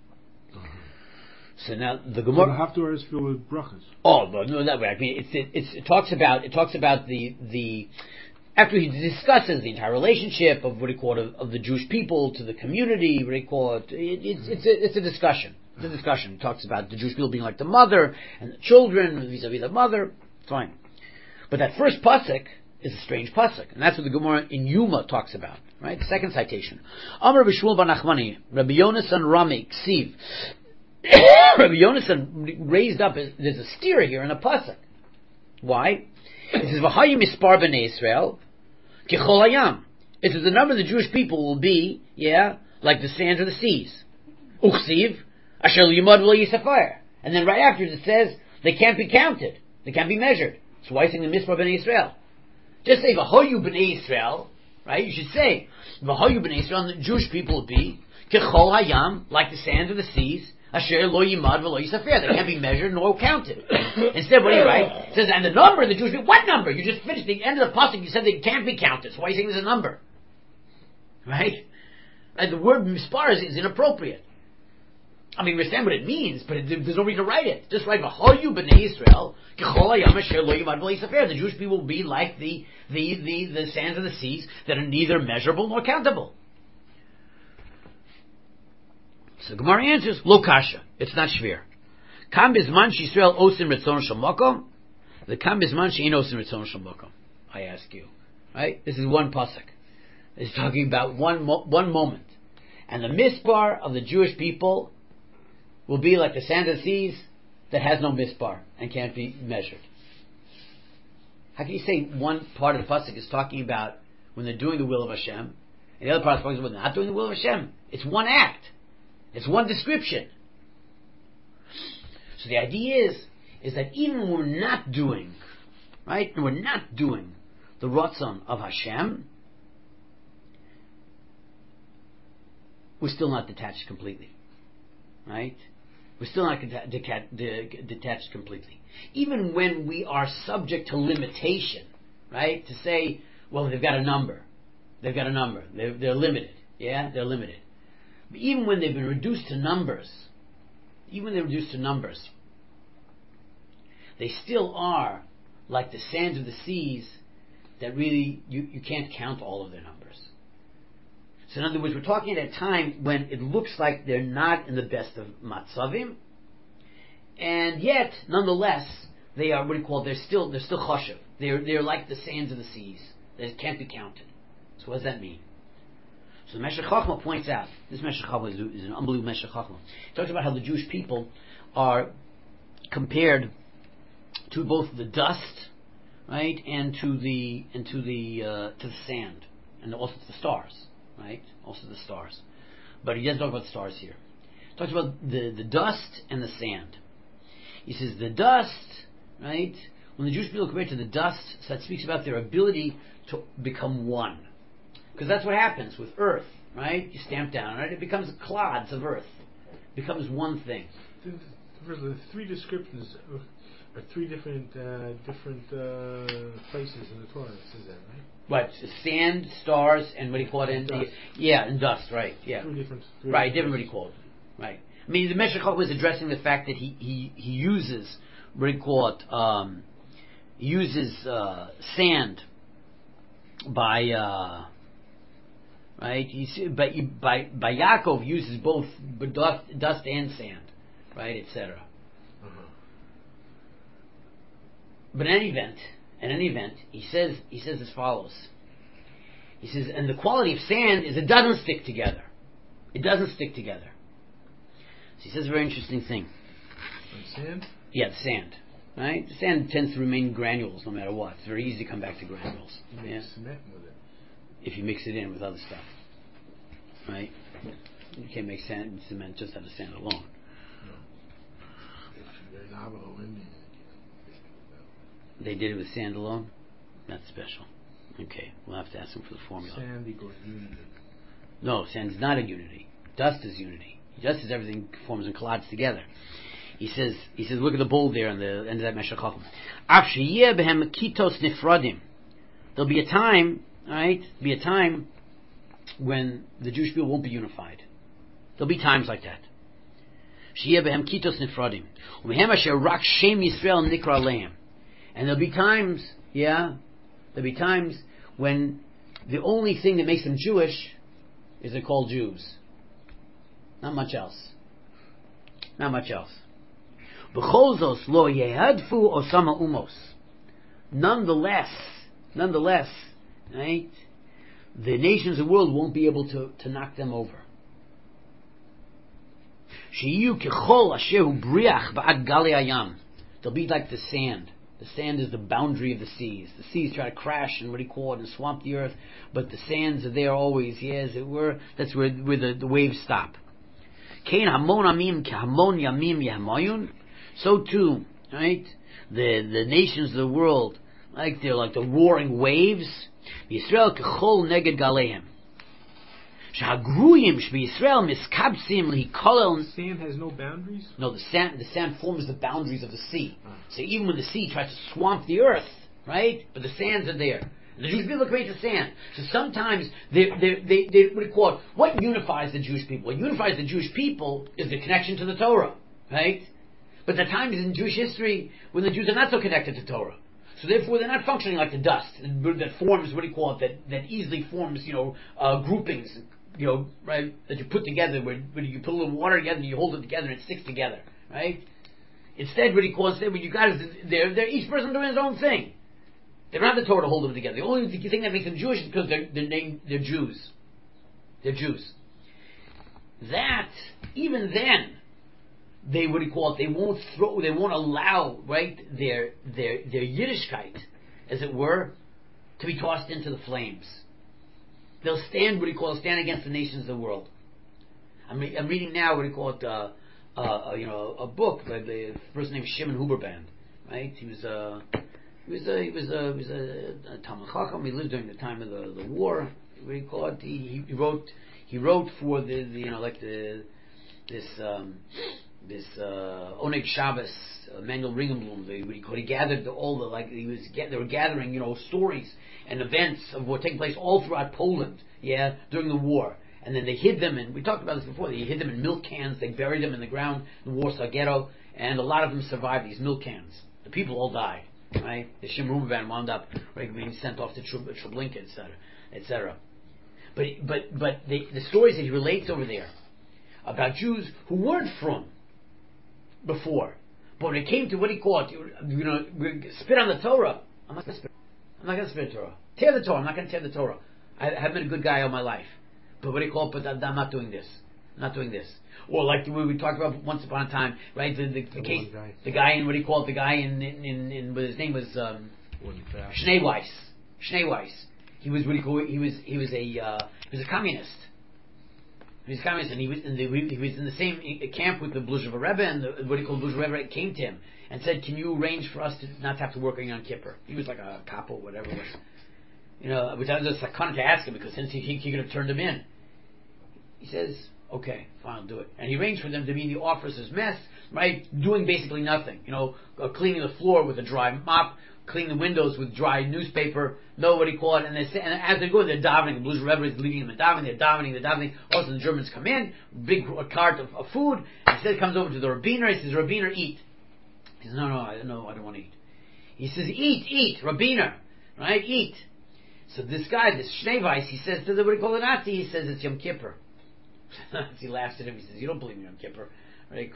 So now the Gemara. The haftorah is filled with brachas. Oh, no, that way. I mean, it talks about the after he discusses the entire relationship of what he called of the Jewish people to the community. What he called it's a discussion. It's a discussion. It talks about the Jewish people being like the mother and the children vis-a-vis the mother. Fine. But that first pasuk is a strange pasuk, and that's what the Gemara in Yuma talks about. Right? The second citation. Amar B'Shmuel bar Nachmani, Rabbi Yonasan Rami Ksiv. Rabbi Yonasan raised up. There's a steer here in a pasuk. Why? It says V'hayim mispar b'nei Yisrael kechol hayam. It says the number of the Jewish people will be, like the sands of the seas. Uchsiv asher yimad v'lo yisafar. And then right after it says they can't be counted. They can't be measured. So why saying the mispar b'nei Yisrael? Just say v'hoyu b'nei Yisrael, right? You should say v'hoyu b'nei Yisrael, and the Jewish people would be kechol hayam, like the sands of the seas. Asher lo yimad v'lo yisafer. They can't be measured nor counted. Instead, what do you write? It says, and the number of the Jewish people. What number? You just finished the end of the pasuk. You said they can't be counted. So why are you saying there's a number? Right? And the word mispar is inappropriate. I mean, we understand what it means, but there's no reason to write it. Just write v'hoyu b'nei Yisrael kechol hayam asher lo yimad v'lo yisafer. The Jewish people will be like the sands of the seas that are neither measurable nor countable. So Gemara answers, Lo kasha. It's not shvir. Kam bizman Yisrael osim ritzon shel makom. The kam bizman she'ein osim ritzon shel makom. I ask you, right? This is one pasuk. It's talking about one moment, and the mispar of the Jewish people will be like the sand of the seas that has no mispar and can't be measured. How can you say one part of the pasuk is talking about when they're doing the will of Hashem, and the other part of the pasuk is when they're not doing the will of Hashem? It's one act. It's one description. So the idea is that even when we're not doing, right, and we're not doing the Ratzon of Hashem, we're still not detached completely. Right? We're still not detached completely. Even when we are subject to limitation, right? To say, well, they've got a number. They're limited. Yeah? They're limited. But even when they've been reduced to numbers, they still are like the sands of the seas, that really you can't count all of their numbers. So in other words, we're talking at a time when it looks like they're not in the best of matzavim, and yet, nonetheless, they are they're still choshev. They're like the sands of the seas. They can't be counted. So what does that mean? So the Meshech Chochmah points out, this Meshech Chochmah is an unbelievable Meshech Chochmah. He talks about how the Jewish people are compared to both the dust, right, and to the sand, and also to the stars, right, also the stars. But he doesn't talk about the stars here. He talks about the dust and the sand. He says the dust, right, when the Jewish people are compared to the dust, so that speaks about their ability to become one. Because that's what happens with earth, right? You stamp down, right? It becomes clods of earth. It becomes one thing. The three descriptions are three different places in the Torah. Says that, right? What? Sand, stars, and what do you call it? And dust. And dust, right? Yeah. Three different What do you call it? Right. I mean, the Meshech Chochmah was addressing the fact that he uses what do you call it? He uses sand by right. By Yaakov uses both dust and sand, right, etc. But in any event, he says as follows. He says, and the quality of sand is it doesn't stick together. It doesn't stick together. So he says a very interesting thing. Sand? Yeah, the sand. Right? The sand tends to remain granules no matter what. It's very easy to come back to granules. You make cement with it. If you mix it in with other stuff. Right? You can't make cement just out of sand alone. No. If you're Navajo Indian, they did it with sand alone? That's special. Okay, we'll have to ask them for the formula. Sand equals unity. No, sand is not a unity. Dust is unity. Dust is everything forms and collides together. He says, look at the bold there on the end of that Meshech Chochmah. Af sheyeh behem kitos nifradim. There'll be a time, right? Be a time when the Jewish people won't be unified. There'll be times like that. Sheyeh behem kitos nifradim. Umehem asher rak shem Yisrael nikra lehem. And there'll be times, when the only thing that makes them Jewish is they're called Jews. Not much else. B'cholzos lo yehadfu osama umos. Nonetheless, right? The nations of the world won't be able to knock them over. Sheyu kechol asher hu briach ba'ad gali hayam. They'll be like the sand. The sand is the boundary of the seas. The seas try to crash and and swamp the earth, but the sands are there always. Yes, that's where the waves stop. Kain hamon amim kehamon yamim yehmayun. So too, right? The nations of the world, they're like the roaring waves. Yisrael kechol neged galehem. Shahagruyim shbe Yisrael miskabsim likolel. Sand has no boundaries? No, the sand forms the boundaries of the sea. So even when the sea tries to swamp the earth, right? But the sands are there. And the Jewish people create the sand. So sometimes they what do you call it? What unifies the Jewish people? What unifies the Jewish people is the connection to the Torah, right? But there are times in Jewish history when the Jews are not so connected to Torah. So therefore they're not functioning like the dust that forms, what do you call it, that easily forms, groupings, right, that you put together, where you put a little water together and you hold it together and it sticks together, right? Instead, what you got is they're each person doing his own thing. They don't have the Torah to hold them together. The only thing that makes them Jewish is because they're Jews. They're Jews. That, even then, they won't allow, right, their Yiddishkeit, as it were, to be tossed into the flames. They'll stand against the nations of the world. I'm reading now a book by the person named Shimon Huberband, right? He was a Talmud Chacham. He lived during the time of the war. What do you call it? He wrote for this Oneg Shabbos, Manuel Ringenblum. He gathered they were gathering stories and events of what taking place all throughout Poland, during the war. And then they hid them, and we talked about this before, they hid them in milk cans, they buried them in the ground in the Warsaw Ghetto, and a lot of them survived these milk cans. The people all died. right? The Shimon ban wound up being sent off to Treblinka, etc. But the stories that he relates over there about Jews who weren't from before, but when it came to what he called, spit on the Torah, I'm not going to spit. I'm not going to spit the Torah. Tear the Torah. I'm not going to tear the Torah. I have been a good guy all my life, but what he called, but I'm not doing this. I'm not doing this. Or like we talked about once upon a time, right? The case, the guy in what he called the guy in his name was Schneeweiss. Schneeweiss. He was what he called. He was a communist. He was a communist, and he was in the same camp with the Bluzhev Rebbe, and what he called Bluzhev Rebbe came to him and said, "Can you arrange for us to not have to work on Yom Kippur?" He was like a cop or whatever it was. Which I was just to ask him because since he could have turned him in. He says, "Okay, fine, I'll do it." And he arranged for them to be in the officer's mess, right, doing basically nothing. Cleaning the floor with a dry mop, cleaning the windows with dry newspaper. Know what he called it? And as they go, they're davening. The Bluzhev Rebbe is leading them in davening. They're davening. All of a sudden, the Germans come in, big cart of food. He says, comes over to the Rabbiner. He says, "Rabbiner, eat." He says, No, I don't want to eat." He says, "Eat, Rabbiner, right? Eat." So this guy, this Schneeweiss, he says to the what he called the Nazi, he says, "It's Yom Kippur." He laughs at him. He says, "You don't believe in Yom Kippur?" Right?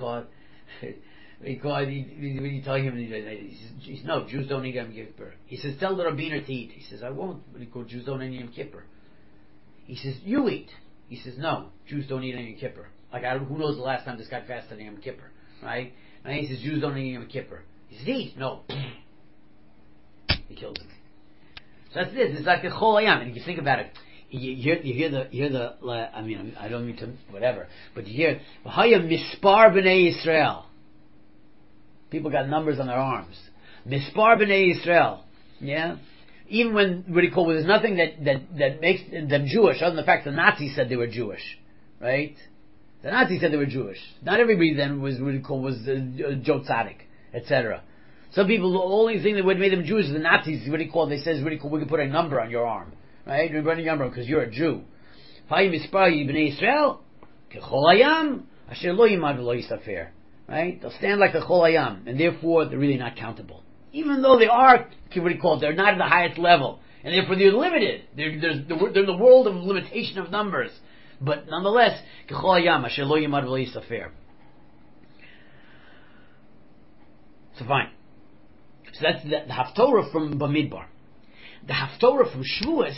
When you tell him, he says, "No, Jews don't eat Yom Kippur." He says, "Tell the Rabbiner to eat." He says, "I won't." Jews don't eat Yom Kippur. He says, "You eat." He says, "No, Jews don't eat Yom Kippur." Who knows the last time this guy fasted on Yom Kippur, right? And he says, "Jews don't eat Yom Kippur." He says, "Eat." No. He kills him. So that's this. It's like a Chol Hayam. And if you think about it, you hear the. I mean, I don't mean to whatever, but you hear V'haya mispar b'nei Yisrael. People got numbers on their arms. Mispar b'nei Yisrael. Yeah. Even when there's nothing that makes them Jewish, other than the fact the Nazis said they were Jewish, right? The Nazis said they were Jewish. Not everybody then was Joe Tzaddik, etc. Some people, the only thing that would make them Jewish is the Nazis. They says we can put a number on your arm, right? We put a number because you're a Jew. Right? They'll stand like the Chol Hayam, and therefore they're really not countable. Even though they are, they're not at the highest level, and therefore they're limited. They're in the world of limitation of numbers. But nonetheless, Kechol Hayam, Asher Lo Yimad V'Lo Yisafer. So fine. So that's the Haftorah from Bamidbar. The Haftorah from Shavuos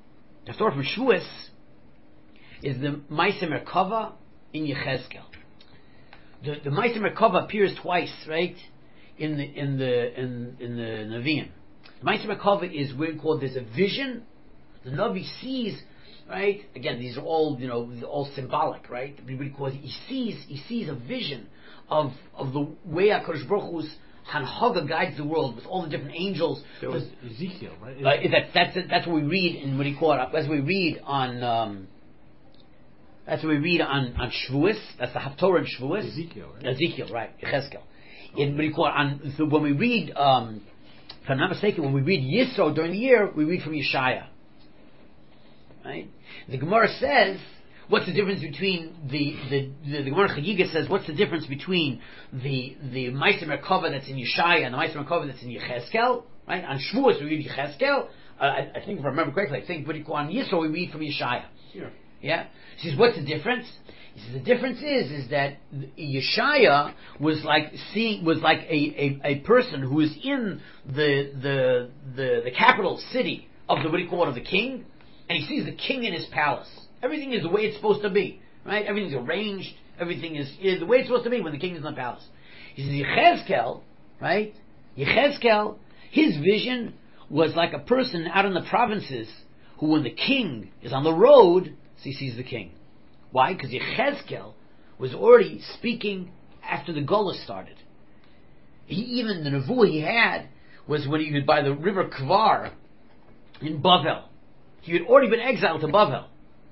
is the Ma'aseh Merkava in Yechezkel. The Ma'aseh Merkava appears twice, right, in the Nevi'im. The Ma'aseh Merkava is there's a vision. The Navi sees, right? Again, these are all symbolic, right? Because he sees a vision of the way HaKadosh Baruch Hu's Hanhaga guides the world with all the different angels. That was Ezekiel, right? That's what we read in what he called. As we read on. That's what we read on Shavuos. That's the Haftorah in Shavuos. Ezekiel, right? Yechezkel. So when we read, if I'm not mistaken, when we read Yisro during the year, we read from Yeshaya. Right? The Gemara says, what's the difference between the Gemara Chagiga says, what's the difference between the Ma'aseh Merkava that's in Yeshaya and the Ma'aseh Merkava that's in Yechezkel? Right? On Shavuos we read Yechezkel. I think if I remember correctly, on Yisro we read from Yeshaya. Sure. Yeah. He says, what's the difference? He says the difference is that Yeshaya was like a person who is in the capital city of the king, and he sees the king in his palace. Everything is the way it's supposed to be, right? Everything's arranged. Everything is the way it's supposed to be when the king is in the palace. He says Yechezkel, right? Yechezkel, his vision was like a person out in the provinces who, when the king is on the road, he sees the king. Why? Because Yechezkel was already speaking after the Golus started. Even the nevuah he had was when he was by the river Kvar in Bavel. He had already been exiled to Bavel.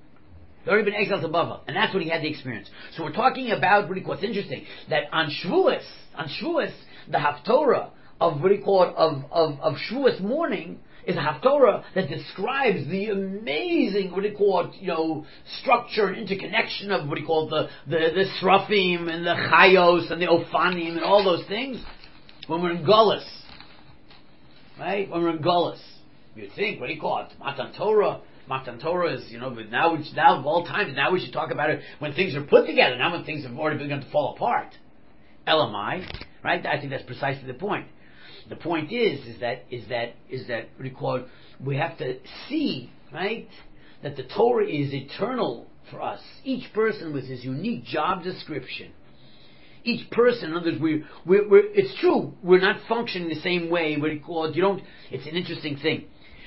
And that's when he had the experience. So we're talking about what's interesting, that on Shavuos, the Haftorah of of Shavuos morning is a Haftorah that describes the amazing structure and interconnection of the Srafim and the Chayos and the Ophanim and all those things when we're in Golus. right? When we're in Gullus, you'd think, what do you call it? Matan Torah. Matan Torah is, but now of all times, now we should talk about it when things are put together, not when things have already begun to fall apart. Elamai, right? I think that's precisely the point. The point is that what do you call it? We have to see, right, that the Torah is eternal for us. Each person with his unique job description. Each person, in other words, it's true, we're not functioning the same way. What do you call it? It's an interesting thing.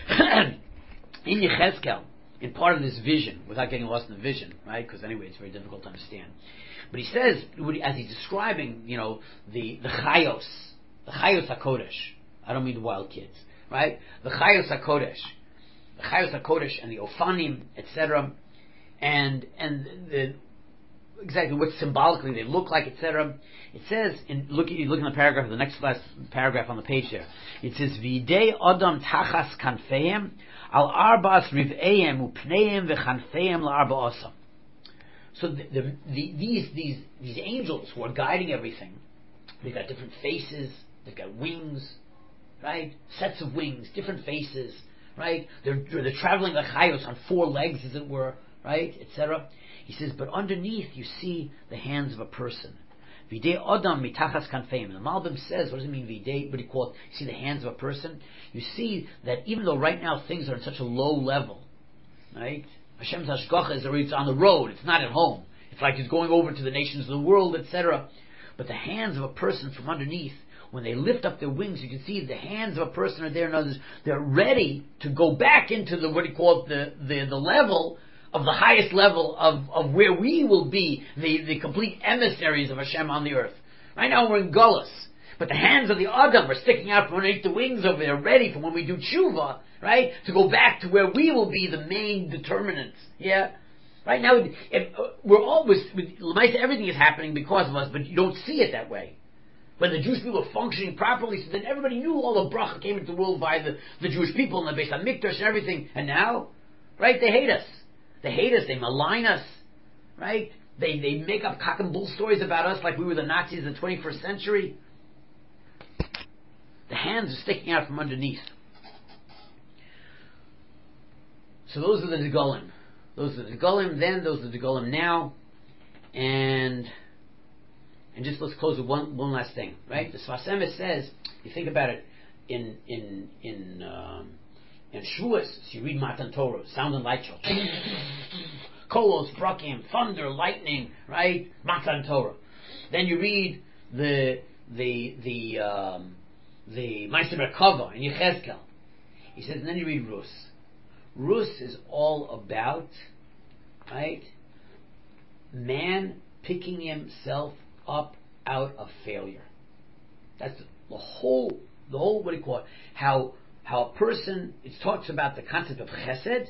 In Yechezkel, in part of this vision, without getting lost in the vision, right? Because anyway, it's very difficult to understand. But he says, as he's describing, the Chayos HaKodesh. I don't mean the wild kids, right? The Chayos HaKodesh and the Ofanim, etc. And exactly what symbolically they look like, etc. It says, look in the paragraph, the next last paragraph on the page there. It says, V'idei Adam Tachas Kanfeim Al Arbas Riv'eim Upneim V'Chanfeim La'arba Osam. So these angels who are guiding everything, they've got different faces, they've got wings, right? Sets of wings, different faces, right? They're traveling like chayos on four legs, as it were, right? Etc. He says, but underneath you see the hands of a person. Videi Adam mitachas kanfeim. The Malbim says, what does it mean videi? But he calls, you see the hands of a person. You see that even though right now things are at such a low level, right? Hashem's hashgacha is already on the road. It's not at home. It's like it's going over to the nations of the world, etc. But the hands of a person from underneath, when they lift up their wings, you can see the hands of a person are there. In others, they're ready to go back into the the level of the highest level of where we will be the complete emissaries of Hashem on the earth. Right now we're in Gullus, but the hands of the Adam are sticking out from underneath the wings over there, ready for when we do tshuva, right, to go back to where we will be the main determinants. Yeah. Right now, we're always, everything is happening because of us, but you don't see it that way. When the Jewish people are functioning properly, so then everybody knew all the bracha came into the world by the Jewish people and the Beis HaMikdash and everything. And now, right, they hate us. They hate us, they malign us, right? They make up cock and bull stories about us like we were the Nazis of the 21st century. The hands are sticking out from underneath. So those are the Degolim. Those are the Degolim then, those are the Degolim now. And just let's close with one last thing, right? The Sfas Emes says, you think about it, in Shavuos, so you read Matan Torah, sound and light show, Kolos, Brakim, thunder, lightning, right? Matan Torah. Then you read the Ma'aser Merkava in Yechezkel. He says, and then you read Rus. Rus is all about, right, man picking himself up out of failure. That's the whole, what do you call it? How a person, it talks about the concept of chesed,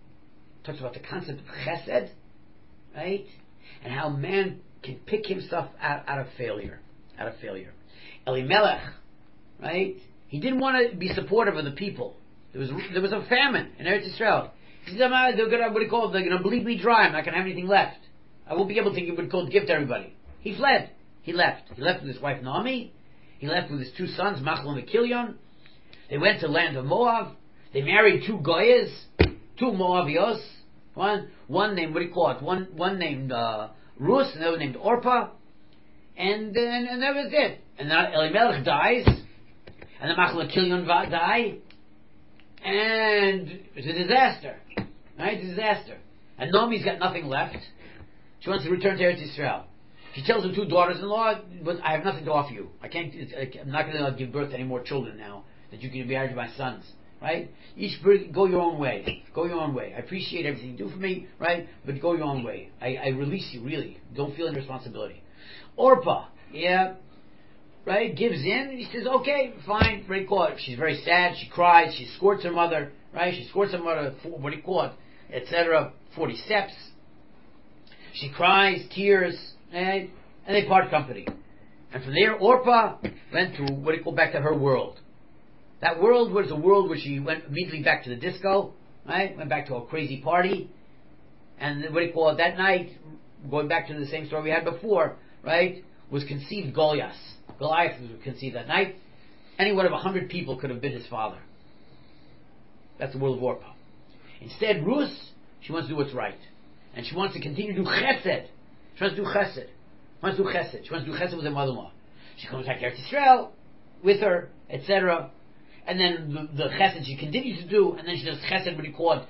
right? And how man can pick himself out of failure. Elimelech, right? He didn't want to be supportive of the people. There was a famine in Eretz Yisrael. He said, they're going to bleed me dry. I'm not going to have anything left. I won't be able to give to everybody. He fled. He left. He left with his wife Naomi. He left with his two sons, Machlon and Kilion. They went to the land of Moab. They married two Goyas, two Moabios. One named, one named Rus, and the other named Orpah. And that was it. And now Elimelech dies. And the Machlon and Kilion die. And it's a disaster. Right? It's a disaster. And Naomi's got nothing left. She wants to return to Eretz Yisrael. She tells her two daughters-in-law, but I have nothing to offer you. I'm not going to give birth to any more children now that you can be married to my sons. Right? Each go your own way. Go your own way. I appreciate everything you do for me, right? But go your own way. I release you, really. Don't feel any responsibility. Orpah, yeah, right, gives in, and he says, okay, fine, very cool. She's very sad, she cries, she escorts her mother, right? She escorts her mother, etc., 40 steps. She cries, tears, right? And they part company. And from there, Orpah went to, back to her world. That world was a world where she went immediately back to the disco, right? Went back to a crazy party. And that night, going back to the same story we had before, right, was conceived Goliath. Goliath was conceived that night. Any one of 100 people could have been his father. That's the world of Orpah. Instead, Rus, she wants to do what's right. And she wants to continue to do chesed. She wants to do chesed. She wants to do chesed. She wants to do chesed with her mother-in-law. She comes back to Eretz Yisrael with her, etc. And then the chesed she continues to do, and then she does chesed with regard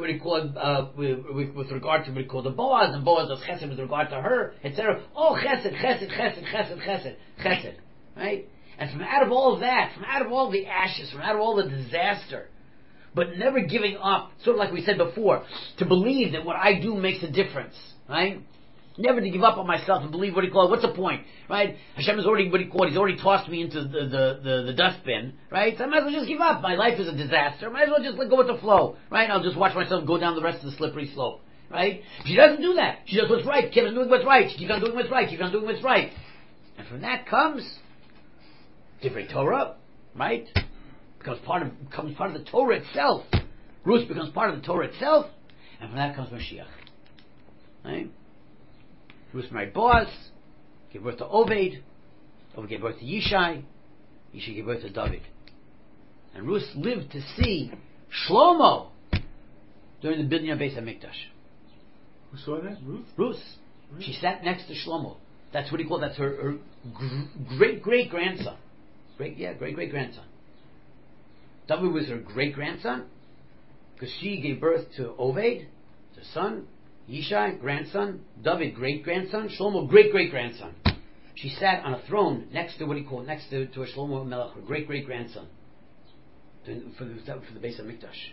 to what he called the Boaz, and Boaz does chesed with regard to her, etc. Oh, chesed, chesed, chesed, chesed, chesed, chesed. Right? And from out of all of that, from out of all the ashes, from out of all the disaster, but never giving up, sort of like we said before, to believe that what I do makes a difference, right? Never to give up on myself and believe what he called. What's the point, right? Hashem is already what he called. He's already tossed me into the dustbin, right? So I might as well just give up. My life is a disaster. I might as well just let go with the flow, right? I'll just watch myself go down the rest of the slippery slope, right? She doesn't do that. She does what's right. Keeps on doing what's right. She keeps on doing what's right. Keeps on doing what's right. And from that comes Divrei Torah, right? Becomes part of the Torah itself. Rus becomes part of the Torah itself, and from that comes Mashiach. Right? Rus married Boaz, gave birth to Oved gave birth to Yishai gave birth to David. And Rus lived to see Shlomo during the building of Beis HaMikdash. Who saw that? Ruth? Rus. She sat next to Shlomo. That's what he called. That's her great grandson. Great grandson. David was her great grandson because she gave birth to Oved, the son, Yishai, grandson, David, great grandson, Shlomo, great grandson. She sat on a throne next to what he called next to a Shlomo Melech, her great grandson, for the Beis HaMikdash.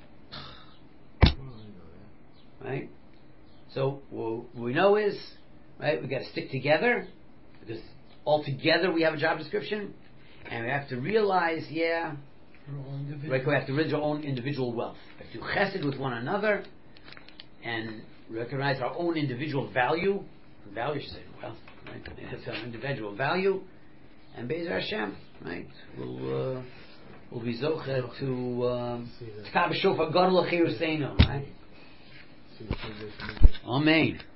Right. So what we know is, right, we got to stick together because all together we have a job description, and we have to realize, right, we have to raise our own individual wealth. We have to do chesed with one another and recognize our own individual value. Value, should say, wealth, right? It's our individual value. And Be'ez Hashem, right? We'll be zocher to Tkab Shofar Gadol Achiruseinu, right? Amen.